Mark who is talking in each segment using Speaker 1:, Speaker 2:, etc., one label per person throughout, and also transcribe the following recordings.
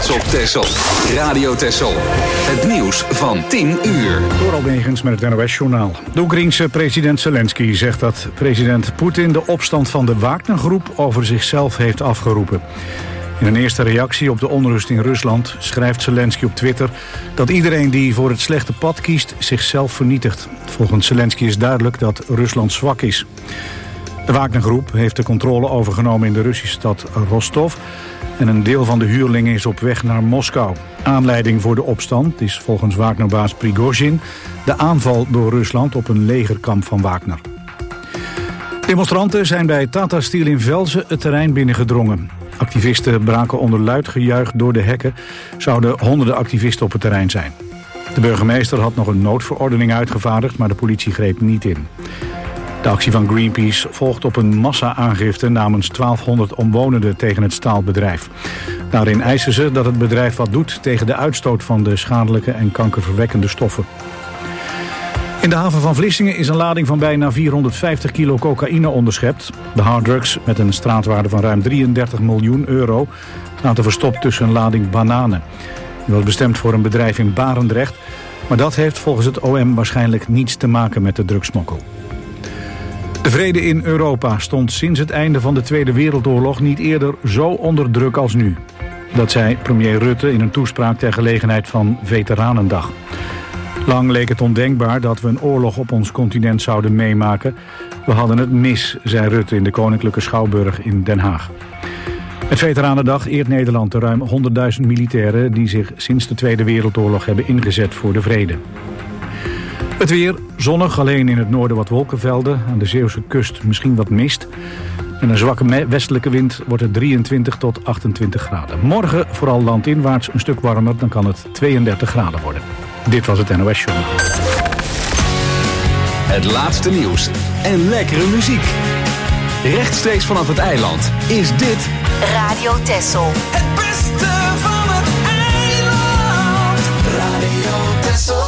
Speaker 1: trots op Texel. Radio Texel. Het nieuws van 10 uur.
Speaker 2: Door Almegens met het NOS-journaal. De Oekraïense president Zelensky zegt dat president Poetin de opstand van de Wagner-groep over zichzelf heeft afgeroepen. In een eerste reactie op de onrust in Rusland schrijft Zelensky op Twitter dat iedereen die voor het slechte pad kiest zichzelf vernietigt. Volgens Zelensky is duidelijk dat Rusland zwak is. De Wagner-groep heeft de controle overgenomen in de Russische stad Rostov en een deel van de huurlingen is op weg naar Moskou. Aanleiding voor de opstand is volgens Wagner-baas Prigozhin de aanval door Rusland op een legerkamp van Wagner. Demonstranten zijn bij Tata Steel in Velzen het terrein binnengedrongen. Activisten braken onder luid gejuich door de hekken. Zouden honderden activisten op het terrein zijn. De burgemeester had nog een noodverordening uitgevaardigd, maar de politie greep niet in. De actie van Greenpeace volgt op een massa-aangifte namens 1200 omwonenden tegen het staalbedrijf. Daarin eisen ze dat het bedrijf wat doet tegen de uitstoot van de schadelijke en kankerverwekkende stoffen. In de haven van Vlissingen is een lading van bijna 450 kilo cocaïne onderschept. De harddrugs met een straatwaarde van ruim 33 miljoen euro laten verstopt tussen een lading bananen. Die was bestemd voor een bedrijf in Barendrecht, maar dat heeft volgens het OM waarschijnlijk niets te maken met de drugsmokkel. De vrede in Europa stond sinds het einde van de Tweede Wereldoorlog niet eerder zo onder druk als nu. Dat zei premier Rutte in een toespraak ter gelegenheid van Veteranendag. Lang leek het ondenkbaar dat we een oorlog op ons continent zouden meemaken. We hadden het mis, zei Rutte in de Koninklijke Schouwburg in Den Haag. Met Veteranendag eert Nederland de ruim 100.000 militairen die zich sinds de Tweede Wereldoorlog hebben ingezet voor de vrede. Het weer, zonnig, alleen in het noorden wat wolkenvelden. Aan de Zeeuwse kust misschien wat mist. En een zwakke westelijke wind wordt het 23 tot 28 graden. Morgen vooral landinwaarts een stuk warmer, dan kan het 32 graden worden. Dit was het NOS Show.
Speaker 1: Het laatste nieuws en lekkere muziek. Rechtstreeks vanaf het eiland is dit
Speaker 3: Radio Texel.
Speaker 4: Het beste van het eiland. Radio Texel.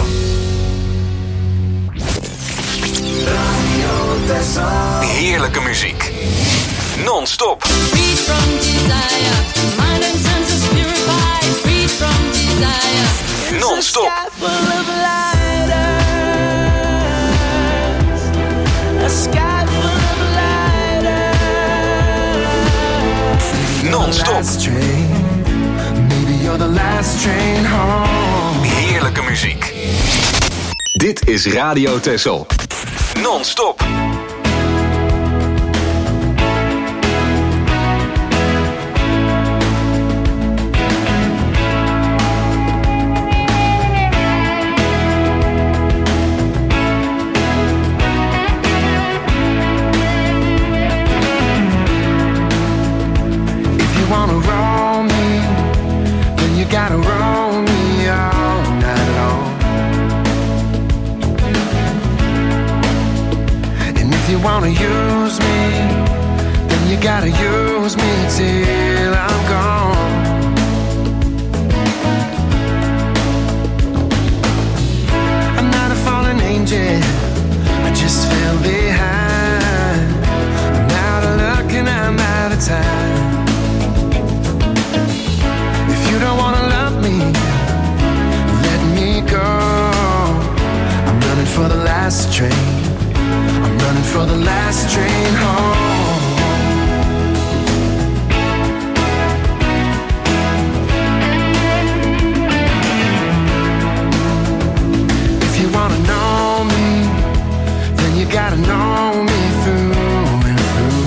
Speaker 4: Radio Texel.
Speaker 1: heerlijke muziek. Non-stop.
Speaker 5: Freed from desire, mind and senses purified. Freed from desire.
Speaker 1: Non-stop.
Speaker 4: A sky full of lighters.
Speaker 1: Non-stop.
Speaker 4: Maybe you're the last train home.
Speaker 1: Heerlijke muziek. Dit is Radio Texel. Non-stop.
Speaker 4: Gotta roll me all night long. And if you wanna use me, then you gotta use me till I'm gone. I'm not a fallen angel, I just fell behind. I'm out of luck and I'm out of time. You don't wanna love me, let me go. I'm running for the last train. I'm running for the last train home. If you wanna know me, then you gotta know me through and through.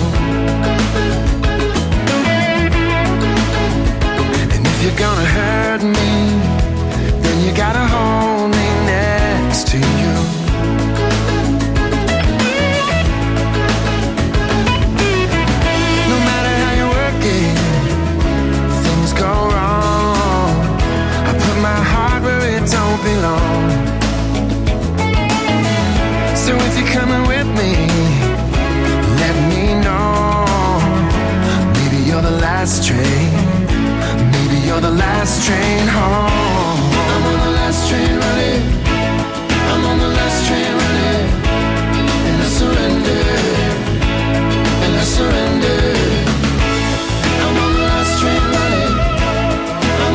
Speaker 4: If you're gonna hurt me, then you gotta hold me next to you. No matter how you work it, things go wrong. I put my heart where it don't belong. So if you're coming with me, let me know. Maybe you're the last train. You're the last train home. I'm on the last train running. I'm on the last train running. And I surrender. And I surrender. I'm on the last train running. I'm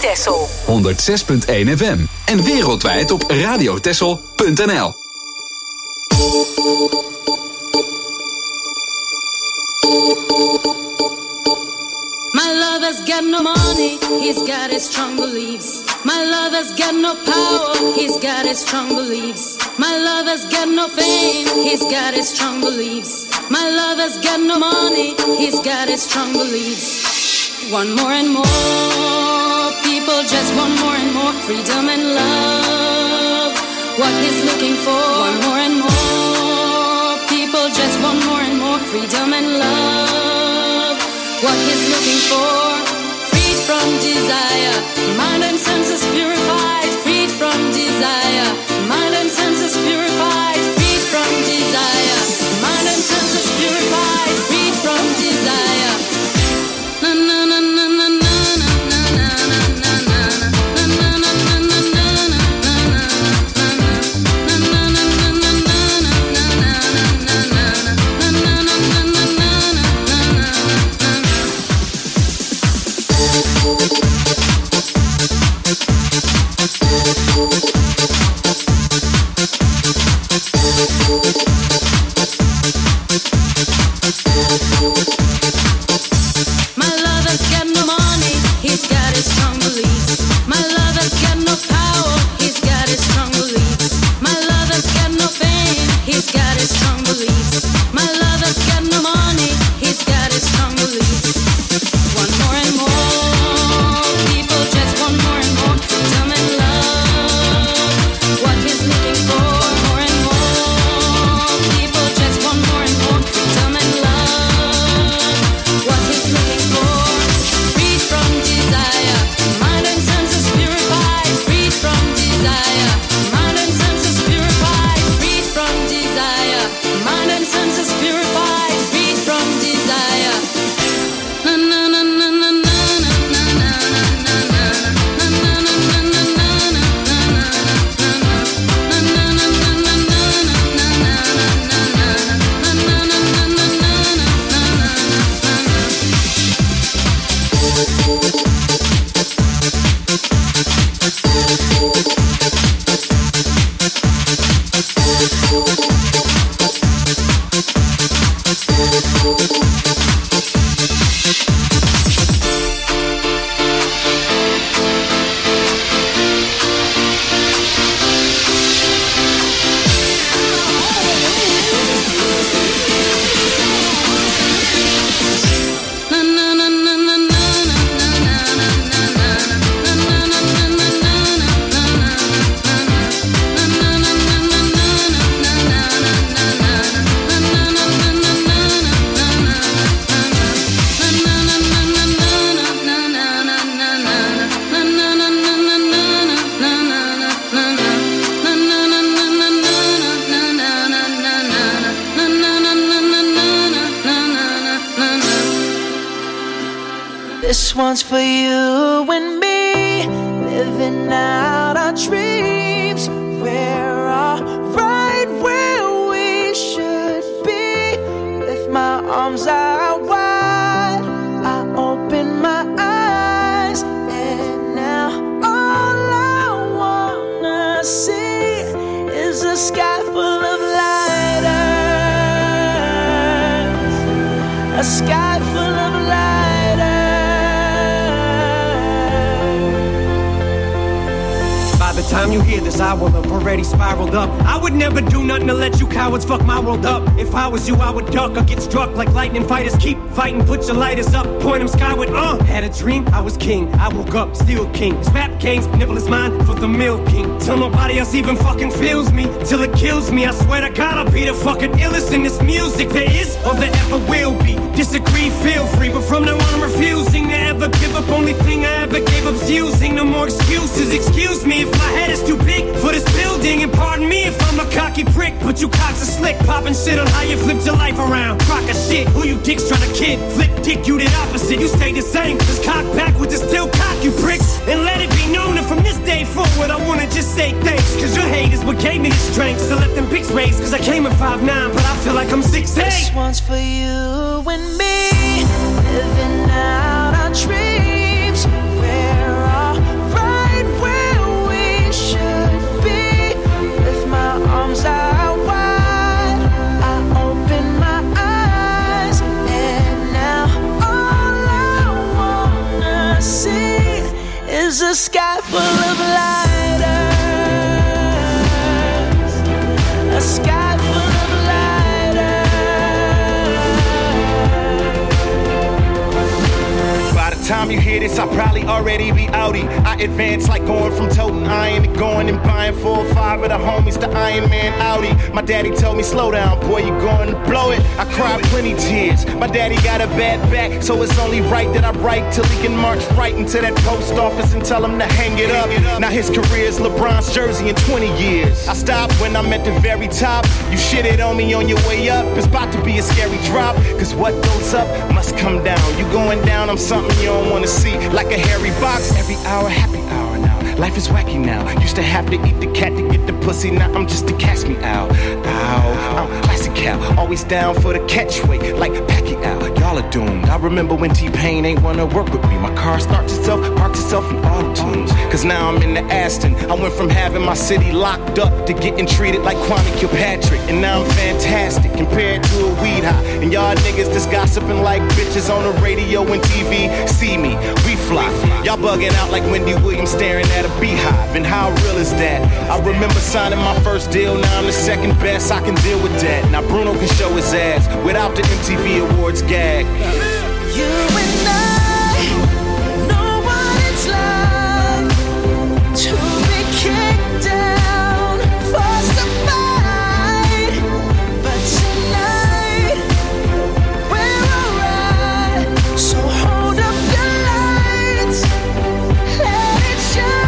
Speaker 3: Texel.
Speaker 1: 106.1 FM. En wereldwijd op radiotexel.nl.
Speaker 5: My lover's got no money, he's got his strong beliefs. My lover's got no power, he's got his strong beliefs. My lover's got no fame, he's got his strong beliefs. My lover's got no money, he's got his strong beliefs. Want more and more, people just want more and more freedom and love. What he's looking for, want more and more, people just want more and more freedom and love. What he's looking for, freed from desire, mind and senses purified, freed from desire, mind and senses purified, freed from desire, mind and senses purified, freed from desire. Na na na na na na na na na na My lover's got no money, he's got his strong beliefs. My lover's got no power, he's got his strong beliefs. My lover's got no fame, he's got his strong beliefs. My lover's got no money, he's got his strong beliefs. Want more and more, people just want more and more freedom and love. What he's looking for, more and more, people just want more and more freedom and love. What he's looking for, freed from desire, mind and senses purified, freed from desire, mind and senses purified, freed from desire, mind and senses purified, freed from desire. Na na na na na na na na
Speaker 6: This one's for you and me, living out our dreams. We're all right where we should be. With my arms out wide, I open my eyes, and now all I wanna see is a sky full of lighters, a sky full of lighters.
Speaker 7: By the time you hear this, I will have already spiraled up. I would never do nothing to let you cowards fuck my world up. If I was you, I would duck or get struck like lightning fighters. Keep fighting, put your lighters up, point them skyward. Had a dream, I was king. I woke up, still king. This rap game's nibble is mine for the milk king. Till nobody else even fucking feels me, till it kills me. I swear to God, I'll be the fucking illest in this music there is or there ever will be. Disagree, feel free, but from now on I'm refusing to ever give up. Only thing I ever gave up's using. No more excuses. Excuse me if my head is too big for this building, and pardon me if I'm a cocky prick, but you cocks are slick, popping shit on how you flipped your life around. Crock of shit, who you dicks trying to kid? Flip dick, you did opposite. You stay the same, just cock backwards and still cock, you pricks. And let it be known that from this day forward I wanna just say thanks, cause your hate is what gave me the strength. So let them pics raise, cause I came at 5'9", but I feel like I'm 6'8".
Speaker 6: This one's for you and me, living out our dreams. We're all
Speaker 3: you hear this, I'll probably already be outie. I advance like going from toting iron to going and buying 4 or 5 of the homies to Iron Man Audi. My daddy told me, slow down, boy, you going to blow it. I cried plenty tears. My daddy got a bad back, so it's only right that I write till he can march right into that post office and tell him to hang it up. Now his career is LeBron's jersey in 20 years. I stopped when I'm at the very top. You shitted on me on your way up. It's about to be a scary drop, cause what goes up must come down. You going down, I'm something you don't wanna see. Like a hairy box, every hour, happy hour now. Life is wacky now. Used to have to eat the cat to get the pussy. Now I'm just a catch me out. Ow, I'm classic cow. Always down for the catchweight, like Pacquiao. Y'all are doomed. I remember when T-Pain ain't wanna work with me. My car starts itself, parks itself in auto-tunes. Cause now I'm in the Aston. I went from having my city locked up to getting treated like Kwame Kilpatrick. And now I'm fantastic compared to a weed high. And y'all niggas just gossiping like bitches on the radio and TV. See me, we fly. Y'all bugging out like Wendy Williams staring at a beehive. And how real is that? I remember signing my first deal. Now I'm the second best. I can deal with that. Now Bruno can show his ass without the MTV Awards gag.
Speaker 6: You and I know what it's like to be kicked down, forced to fight. But tonight we're alright. So hold up your lights, let it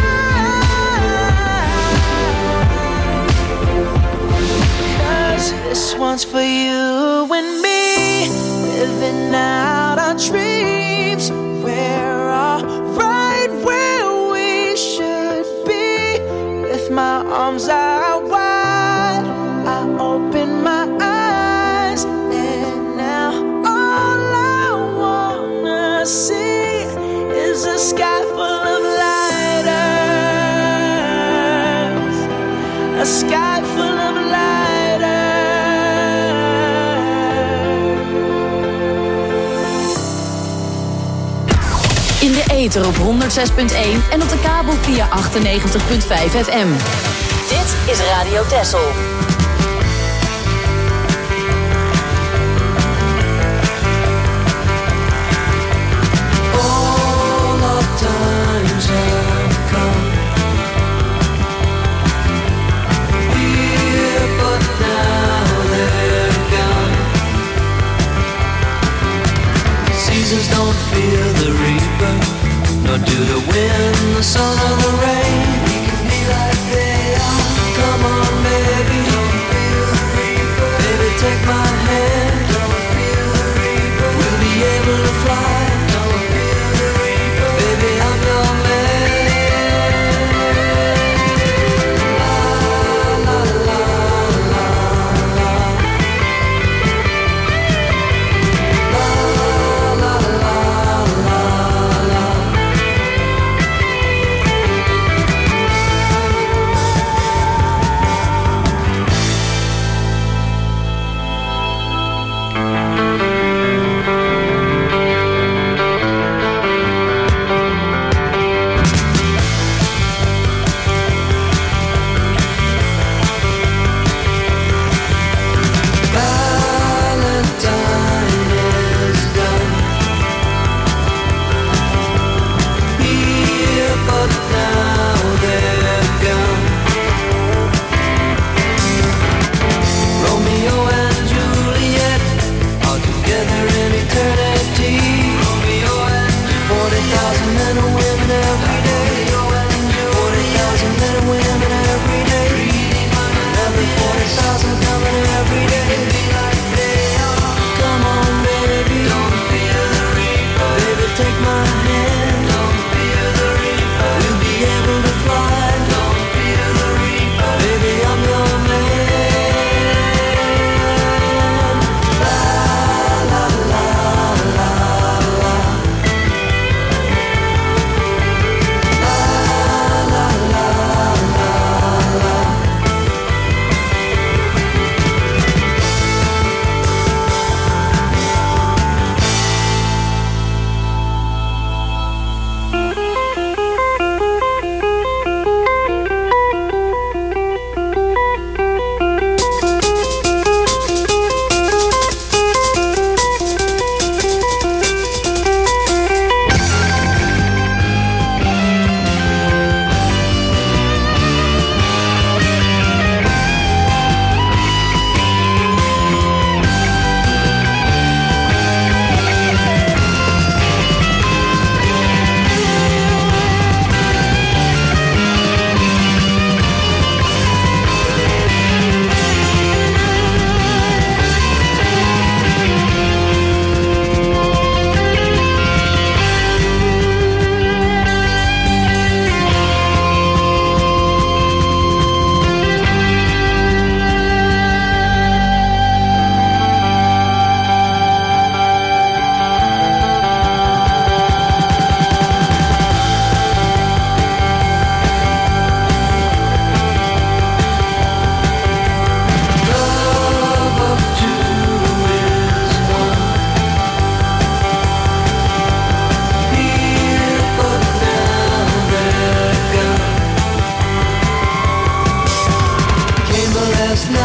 Speaker 6: shine. 'Cause this one's for you and me, living out our dreams. We're all right where we should be. With my arms out wide, I open my eyes, and now all I wanna see is a sky full of lighters, a sky full of lighters.
Speaker 8: In de ether op 106.1 en op de kabel via 98.5 FM. Dit is Radio Texel.
Speaker 6: All our times have come here, but now they're gone. Seasons don't fear the reaper, nor do the wind, the sun, or the rain. We can be like they are. Come on, baby.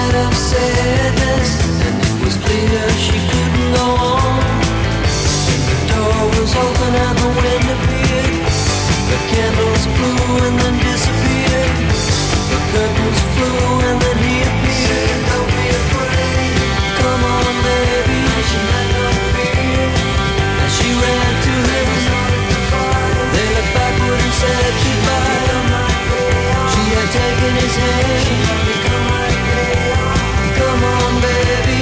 Speaker 6: night of sadness, and it was clear she couldn't go on. The door was open and the wind appeared. The candles blew and then disappeared. The curtains flew and then he appeared. Don't be afraid, come on baby, she had no fear. And she ran to him, they looked backward and said goodbye. She had taken his hand. Come on baby,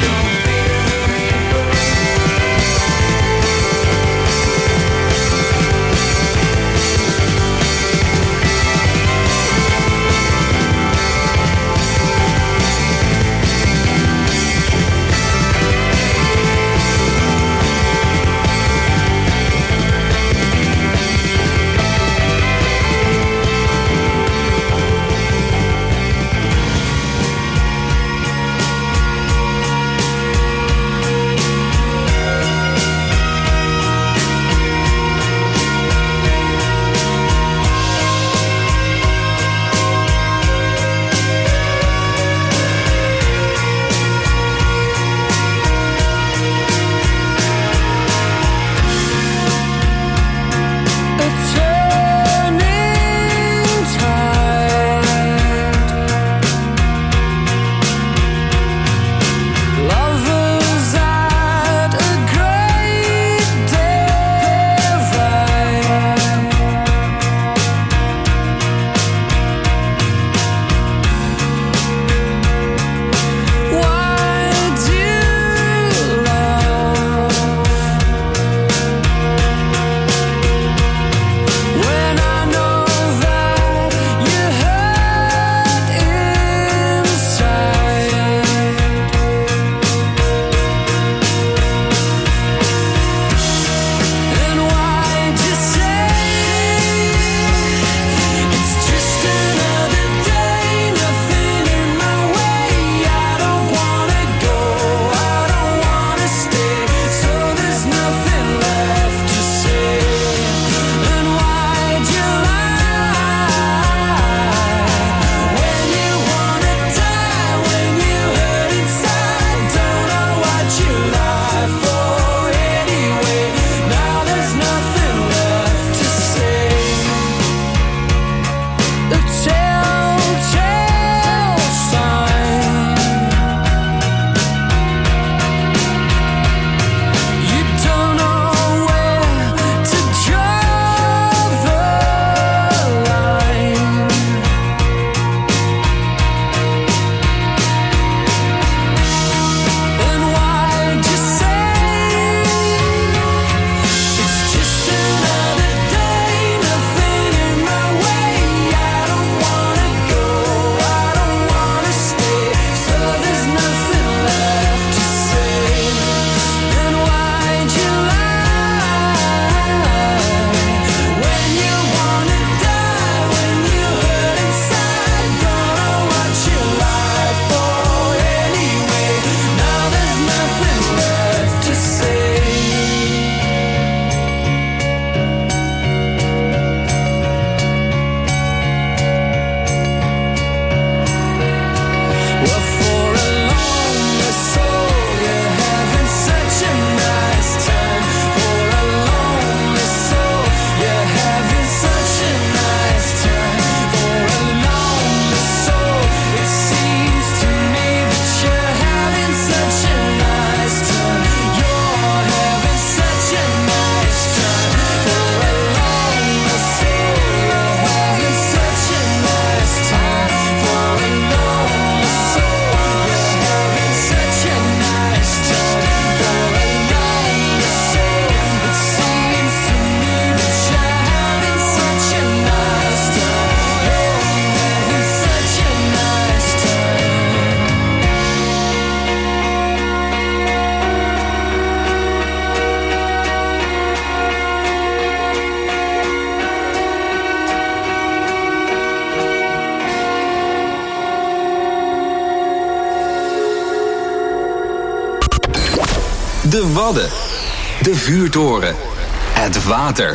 Speaker 1: De Wadden. De Vuurtoren. Het water.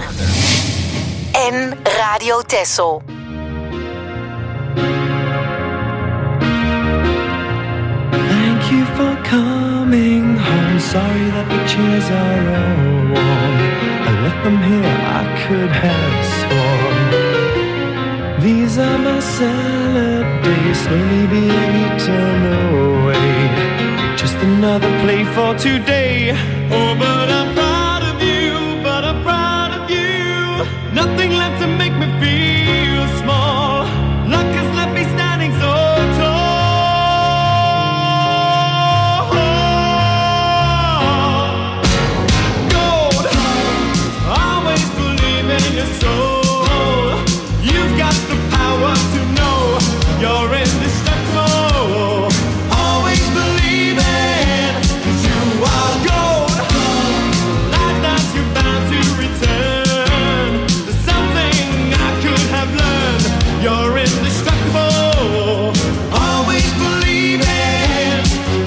Speaker 8: En Radio Texel.
Speaker 9: sorry that the chairs are all warm. I left them here, I could have sworn. These are my salad days, slowly being eaten away. Just another play for today. Oh, but I'm proud of you, but I'm proud of you. Nothing left to make me feel small. Luck has left me standing so tall. Gold, always believe in your soul. You've got the power to know you're indestructible. Always believe it, 'cause you are gold. Like that you're bound to return. There's something I could have learned. You're indestructible. Always believe it.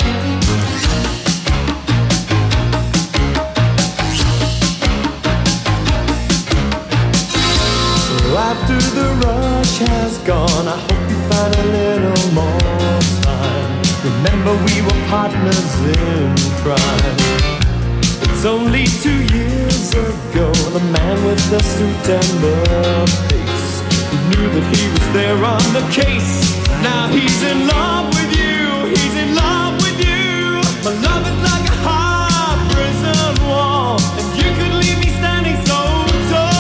Speaker 9: After the rush has gone, I hope you find a little more time. Remember we were partners in crime. It's only 2 years ago, the man with the suit and the face, who knew that he was there on the case. Now he's in love with you, he's in love with you. My love is like a hard prison wall, and you could leave me standing so tall.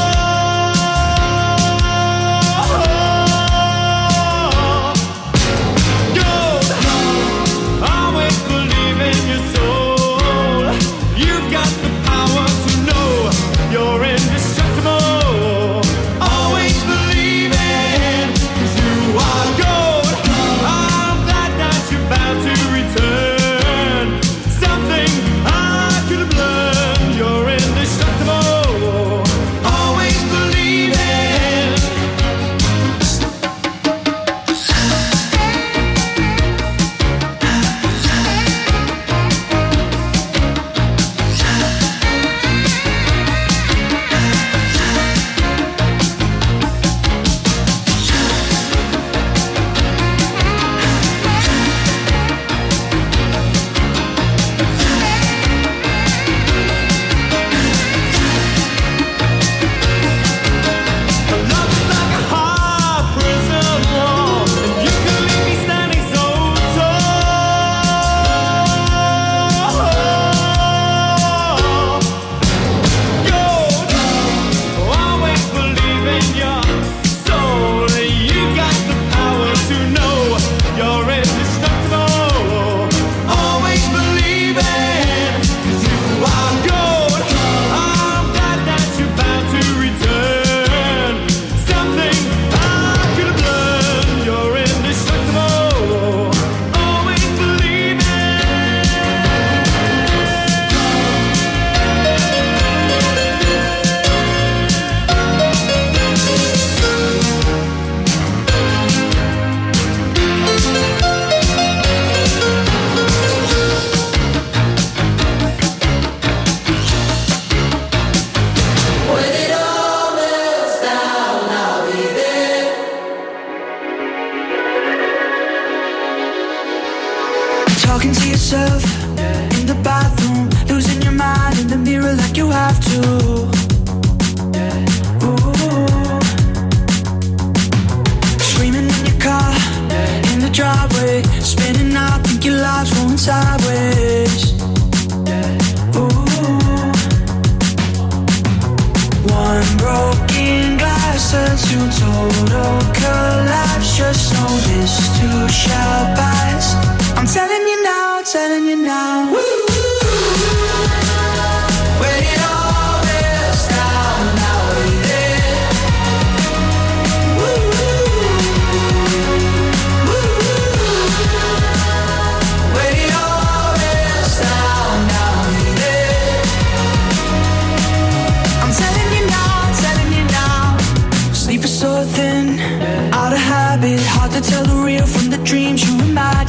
Speaker 6: So thin, out of habit, hard to tell the real from the dreams you imagine.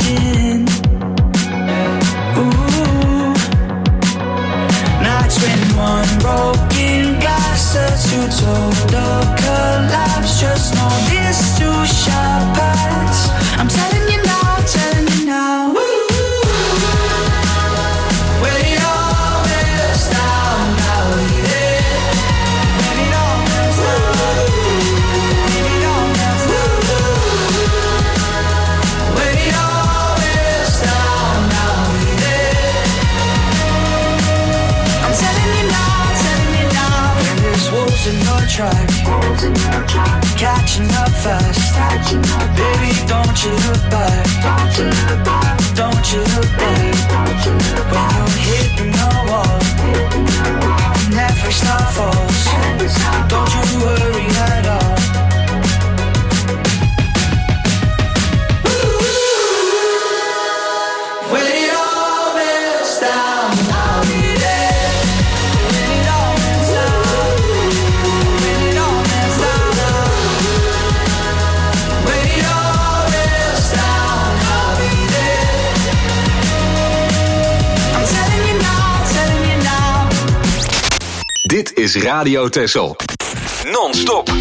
Speaker 6: track. Catching up fast. Baby, don't you look back. Don't you look back. When you're hitting the wall, never stop falls. Don't you worry at all. When it all melts down, I'll be there. When it all melts down, when it all melts down, when it all melts down, I'll be there. I'm telling you now, telling you now.
Speaker 1: Dit is Radio Texel. Non-stop.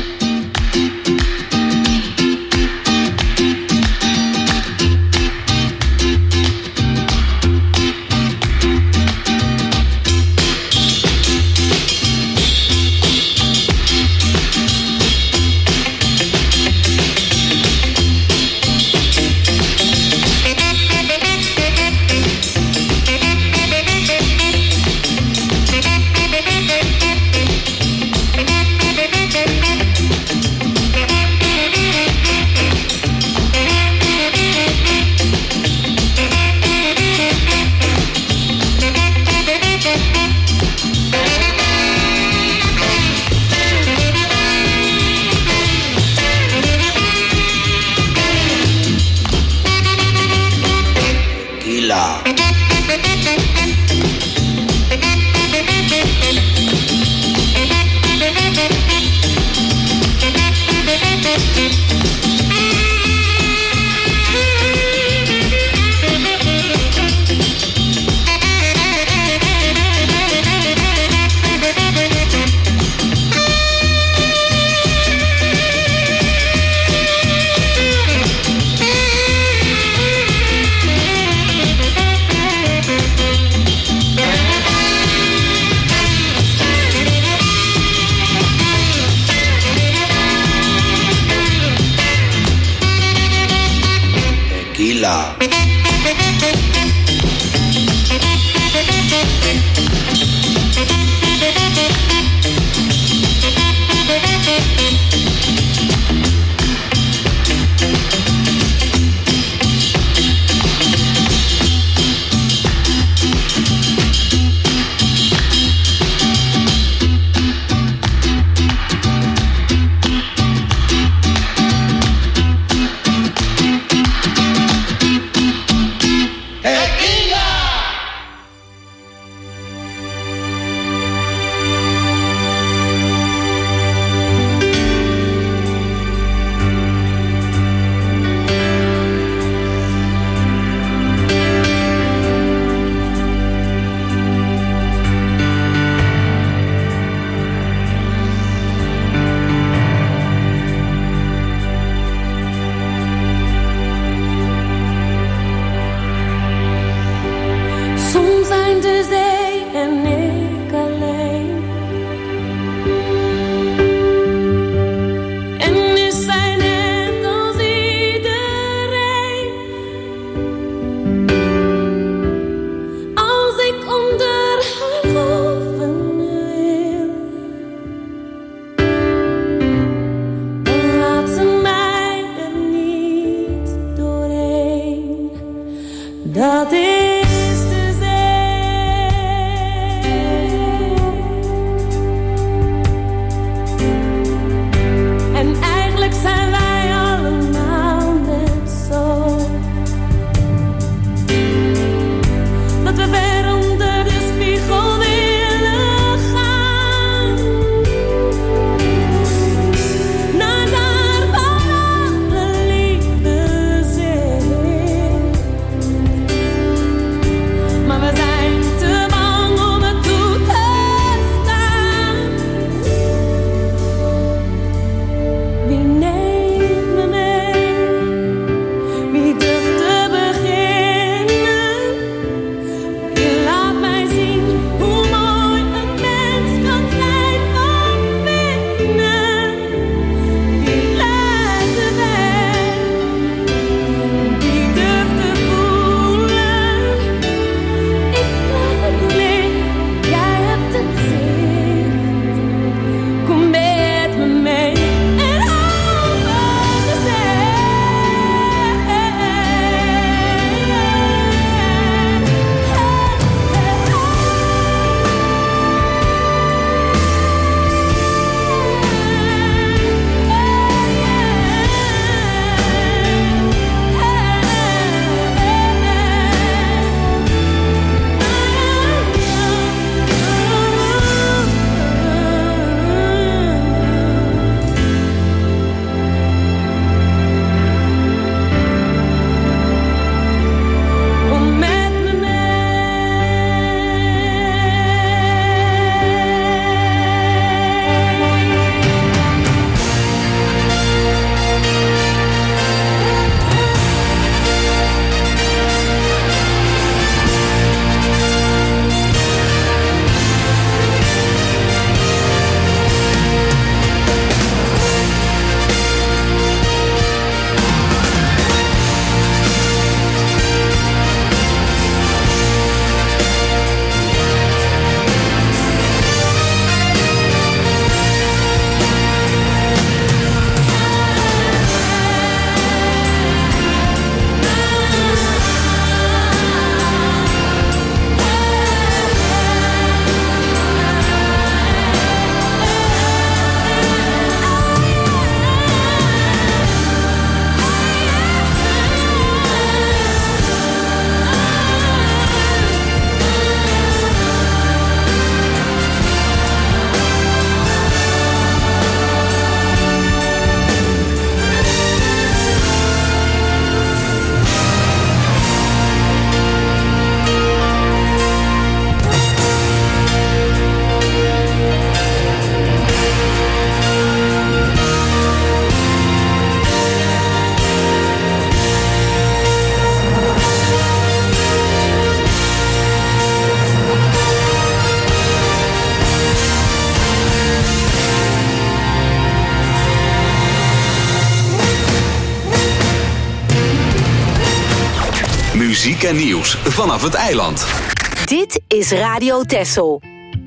Speaker 1: Muziek en nieuws vanaf het eiland.
Speaker 8: Dit is Radio Texel.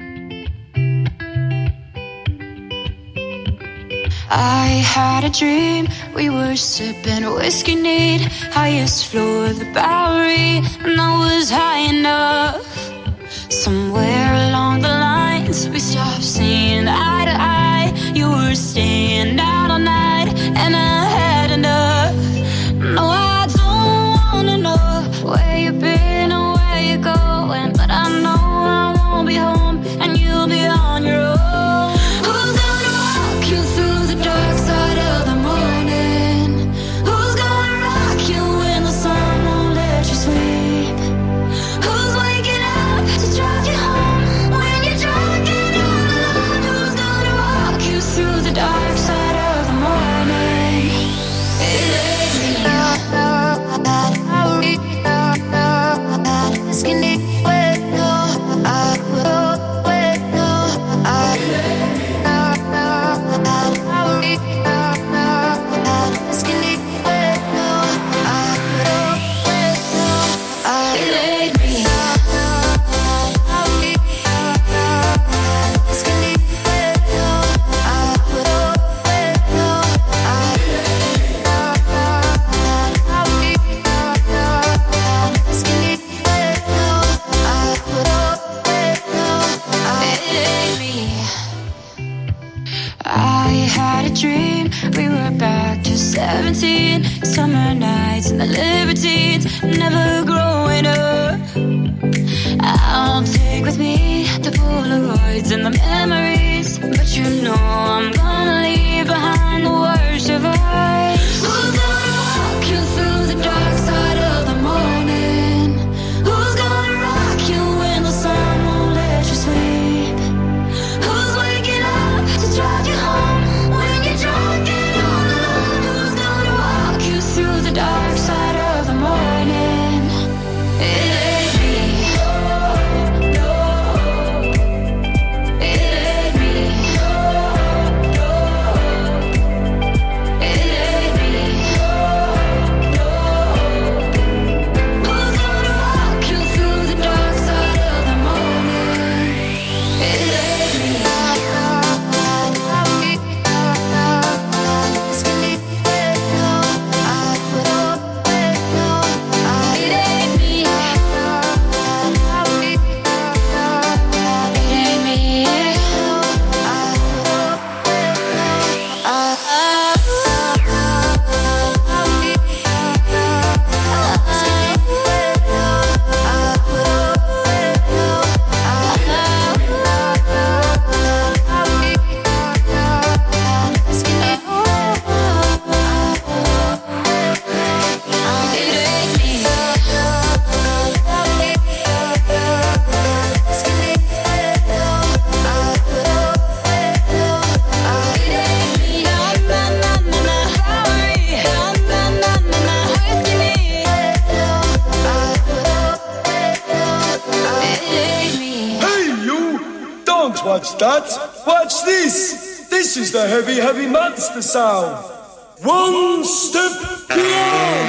Speaker 5: I had a dream, we were sipping a whiskey neat, highest floor of the Bowery, and I was high enough. Somewhere along the lines, we stopped seeing eye to eye. You were staying out all night, and I had enough. No, I don't wanna know where you've been or where you're going, but I know I won't be home, and you'll be on your own. Who's gonna walk you through the dark side of the morning? Who's gonna rock you when the sun won't let you sleep? Who's waking up to drive you home when you're drunk and all alone? Who's gonna walk you through the dark side of the morning? It ain't me. Summer nights and the libertines, never growing up. I'll take with me the Polaroids and the memories, but you know I'm gonna leave behind the worst of us. Who's gonna walk you through the dark side of the morning? Who's gonna rock you when the sun won't let you sleep? Who's waking up to drive you home when you're drunk and all alone? Who's gonna walk you through the dark side of the morning? It ain't me. No, it ain't me. No, it ain't me. No, who's gonna walk you through the dark side of the morning? It ain't me.
Speaker 10: Watch that. Watch this. This is the heavy, heavy monster sound. One step beyond.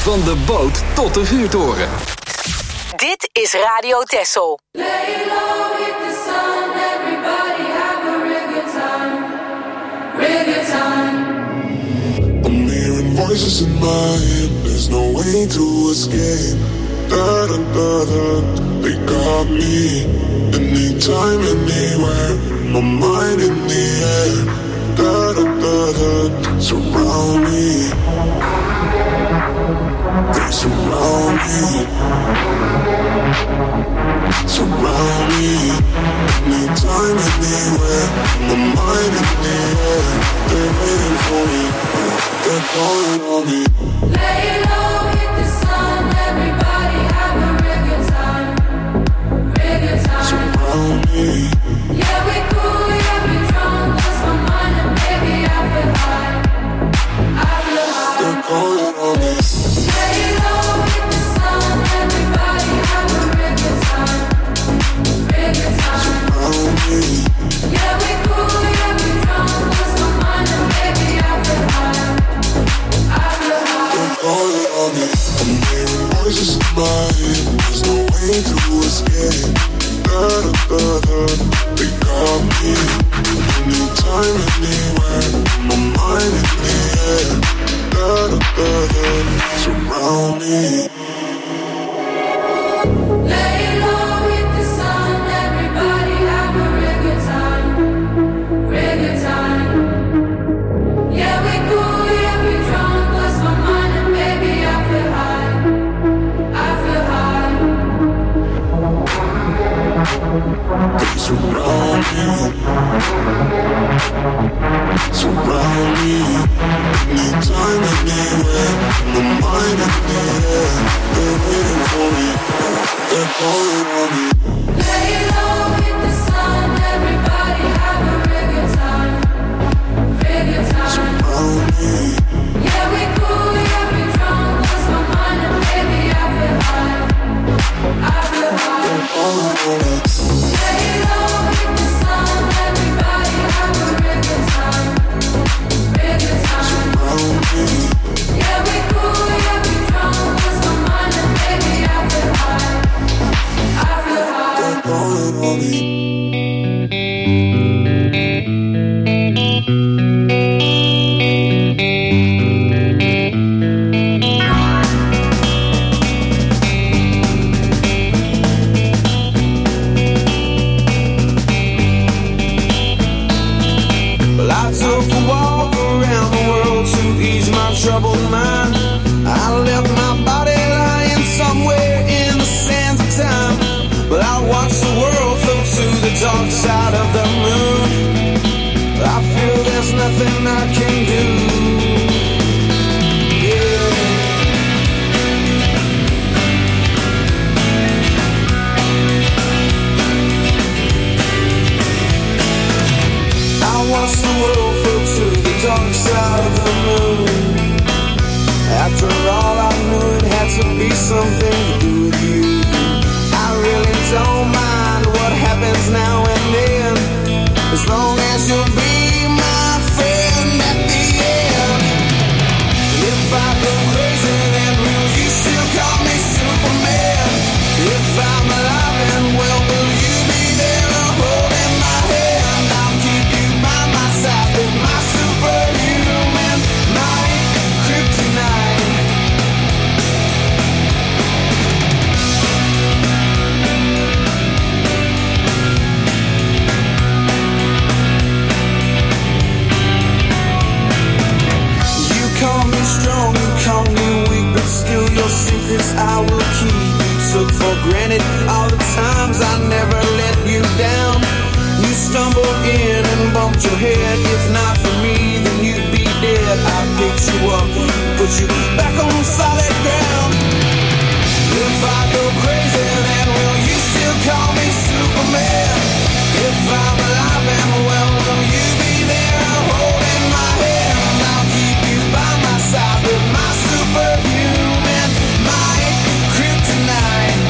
Speaker 1: Van de boot tot de vuurtoren.
Speaker 8: Dit is Radio Texel.
Speaker 5: Lay low, hit the sun, everybody have a real good time. Real good time.
Speaker 11: I'm hearing voices in my head, there's no way to escape. Da da da da, they got me. Anytime, anywhere, my mind in the air. Da da da da, surround me. They surround me. Surround me. Anytime, anywhere, my mind in the air. They're waiting for me, they're calling on me.
Speaker 5: Lay low, hit the sun, everybody have a real good time. Real good time.
Speaker 11: Surround me.
Speaker 5: Yeah, we cool, yeah, we drunk, lost my mind and baby I feel high. I feel high.
Speaker 11: They're calling on me.
Speaker 5: Lay low, hit the sun, everybody have a real good time. Real good time.
Speaker 11: Surround me.
Speaker 5: Yeah, we cool, yeah, we drunk, lost my mind and baby I feel high. I feel high.
Speaker 11: They're calling on me. I'm hearing voices in my head, there's no way to escape. Da da da da, they got me. Anytime, anywhere, my mind in the air. Da da da da, surround me.
Speaker 5: Lay low, hit the sun, everybody have a real good time. Real good time. Yeah, we cool, yeah, we drunk, lost my mind and baby I feel high. I feel high.
Speaker 11: They surround me. Surround me. Anytime, anywhere, my mind in the air. They're waiting for me, they're calling on me.
Speaker 5: Lay low, hit the sun, everybody have a real good time. Real good time.
Speaker 11: Surround me.
Speaker 5: Yeah, we cool, yeah, we drunk, lost my mind and baby I feel high. I feel high.
Speaker 11: They're calling on me.
Speaker 5: Lay low, hit the sun, everybody have a real good time. Real good time.
Speaker 11: Surround me.
Speaker 5: Yeah, we cool, yeah, we drunk, lost my mind and baby I feel high. I feel high.
Speaker 11: They're calling on me.
Speaker 12: Well, I took a walk around the world to ease my troubled mind. I left my body lying somewhere in the sands of time. But I watched the world float to the dark side of the moon. I feel there's nothing I can do. Yeah. I watched the world float to the dark side of the moon. After all, I knew it had to be something to do with you. I really don't mind what happens now and then, as long as you'll be my friend at the end. If I go crazy, then will you still call me Superman? If I'm alive and well, will you be there holding my hand? I'll keep you by my side with my superhuman, my kryptonite. You call me strong, you call me weak, but still your secrets I will keep. You took for granted all the times I never let you down. You stumbled in and bumped your head. If not for me, then you'd be dead. I picked you up, put you back on solid ground. If I go crazy, then will you still call me Superman? If I'm alive and well, will you be there holding my hand? I'll keep you by my side with my superhuman, my kryptonite.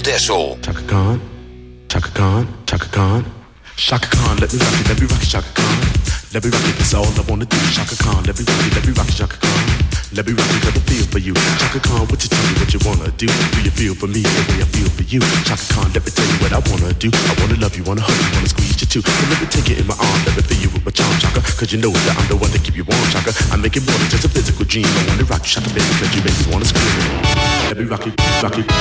Speaker 1: Dessel.
Speaker 13: Chaka Khan, Chaka Khan, Chaka Khan. Chaka Khan, let me rock it, Chaka Khan. Let me rock it, that's all I wanna do. Chaka Khan, let me rock it, Chaka Khan. Let me rock it, got a feel for you. Chaka Khan, what you tell me what you wanna do? Do you feel for me the way I feel for you? Chaka Khan, let me tell you what I wanna do. I wanna love you, wanna hug you, wanna squeeze you too. So let me take it in my arms, let me feel you with my charm, Chaka. Cause you know that I'm the one to keep you warm, Chaka. I make it more than just a physical dream. I wanna rock you, Chaka, baby, cause you make me wanna scream. Let me rock it, rock it.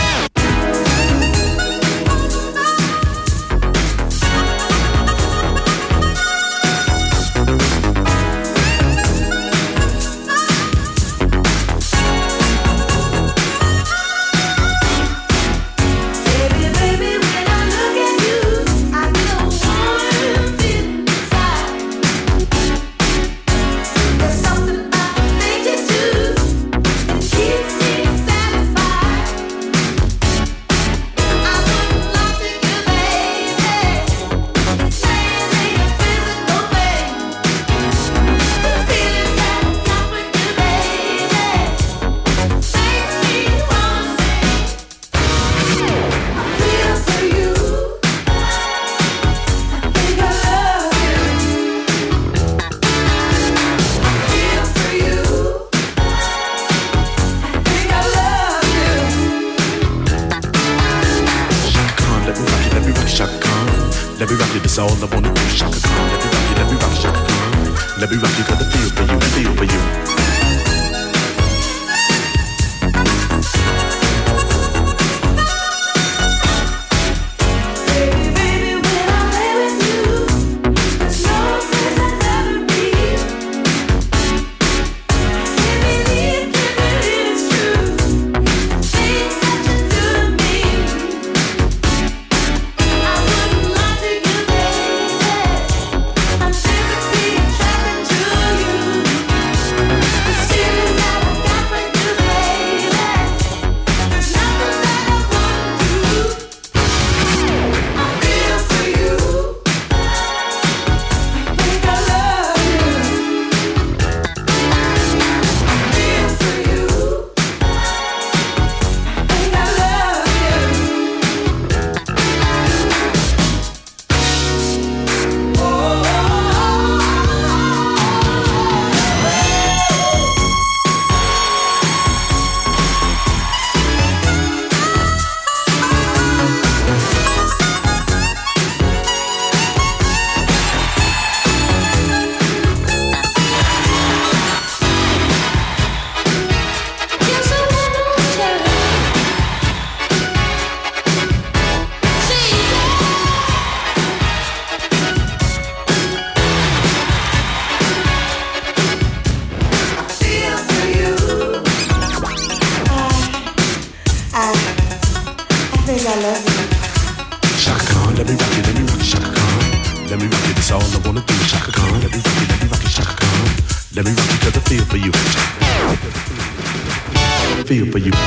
Speaker 13: That's all I wanna do, Chaka Khan. Let me rock it, Chaka Khan. Let me rock it, got the feel for you. Feel for you.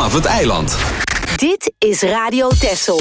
Speaker 1: vanaf het eiland.
Speaker 8: Dit is Radio Texel.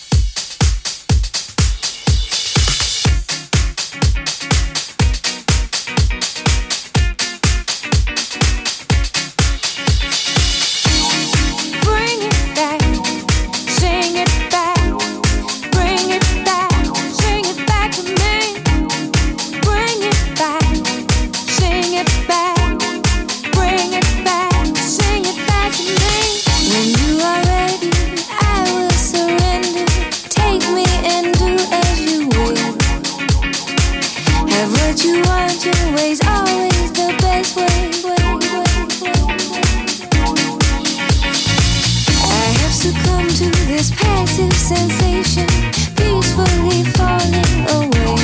Speaker 6: Sensation peacefully falling away.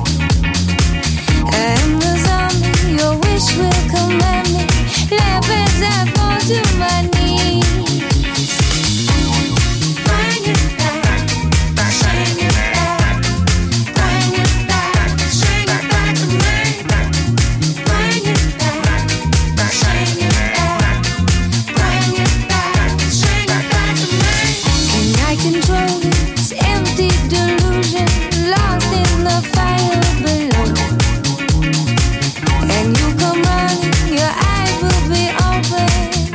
Speaker 6: I am the zombie, your wish will command me. Laugh as I fall to my knees. Bring it back, bring it back, bring it back, bring it back to me. Bring it back, bring it back, bring it back, bring it back to me. Can I control this empty delusion, lost in the fire below? And you come running, your eyes will be open.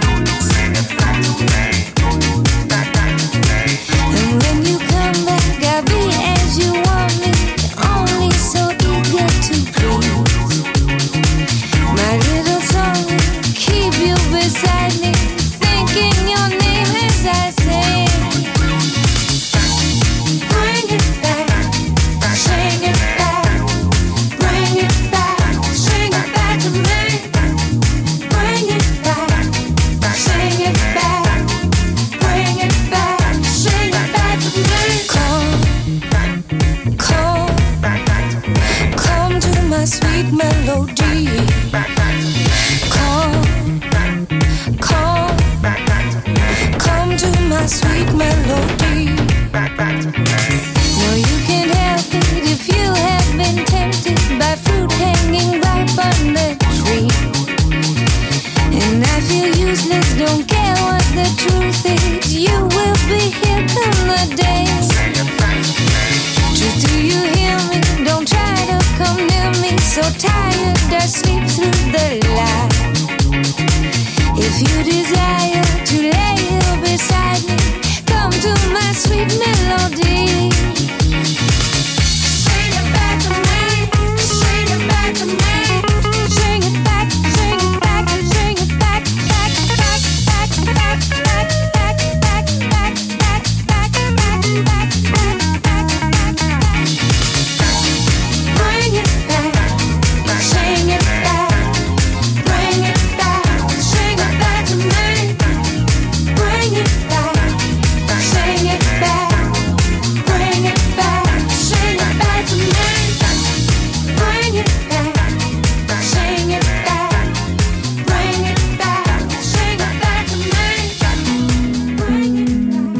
Speaker 6: And when you come back, I'll be as you want me, only so eager to please. My little song will keep you beside me, thinking your name as I sing. Bring it back, bring it back, bring it back, bring it back to me. Bring it back, bring it back, bring it back, bring it back to me. Come to my sweet melody. Come to my sweet melody. No, you can't help it if you have been tempted by fruit hanging ripe on the tree. And I feel useless, don't care what the truth is. You will be here come the day. Truth, do you hear me? Don't try to come near me. So tired, I sleep through the light. If you desire to lay here beside me, come to my sweet melody. Sing it back to me, sing it back to me, sing it back, sing it back, sing it back, back, back, back, back, back, back, back, back, back, back, back, back, back. Bring it back, sing it back, bring it back, sing it back to me. Bring it back, sing it back, bring it back, sing it back to me. Bring it back, sing it back, bring it back, sing it back to me. Bring it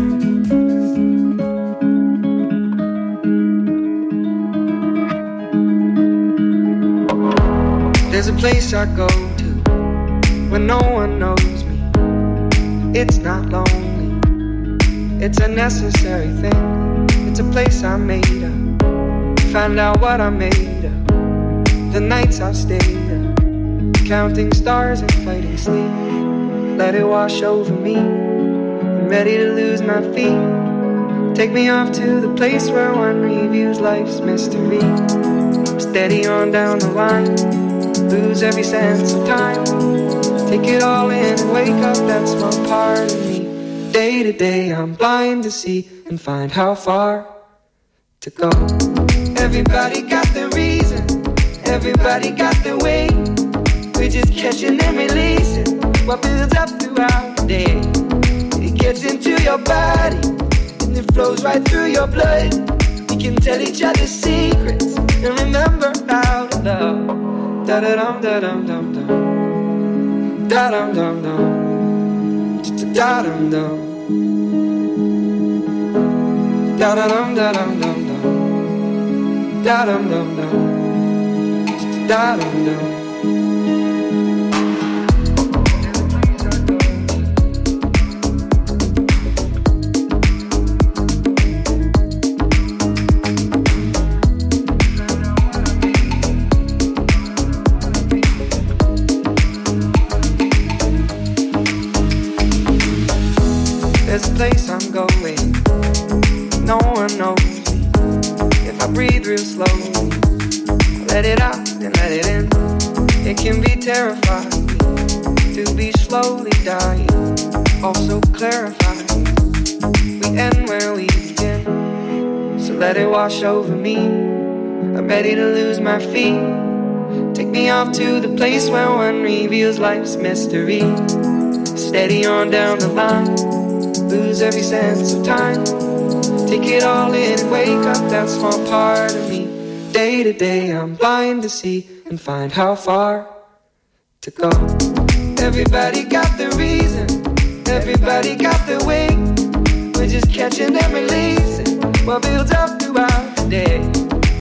Speaker 6: back.
Speaker 14: There's a place I go to when no one knows me. It's not lonely, it's a necessary thing. It's a place I made up, find out what I made of. The nights I've stayed up, counting stars and fighting sleep. Let it wash over me, I'm ready to lose my feet. Take me off to the place where one reviews life's mystery. Steady on down the line, lose every sense of time. Take it all in and wake up that small part of me. Day to day I'm blind to see and find how far to go. Everybody got their reason, everybody got their way. We're just catching and releasing what builds up throughout the day. It gets into your body and it flows right through your blood. We can tell each other secrets and remember how to love. Da-da-dum, da-dum, dum, dum. Da-dum, dum, dum. Da-dum, dum. Da-da-dum, da-dum, dum, dum. Da-dum, dum, dum. Da-dum, dum. I breathe real slowly. Let it out and let it in. It can be terrifying to be slowly dying. Also clarifying. We end where we begin. So let it wash over me. I'm ready to lose my feet. Take me off to the place where one reveals life's mystery. Steady on down the line. Lose every sense of time. Take it all in and wake up that small part of me. Day to day I'm blind to see and find how far to go. Everybody got the reason. Everybody got the way. We're just catching and releasing what builds up throughout the day.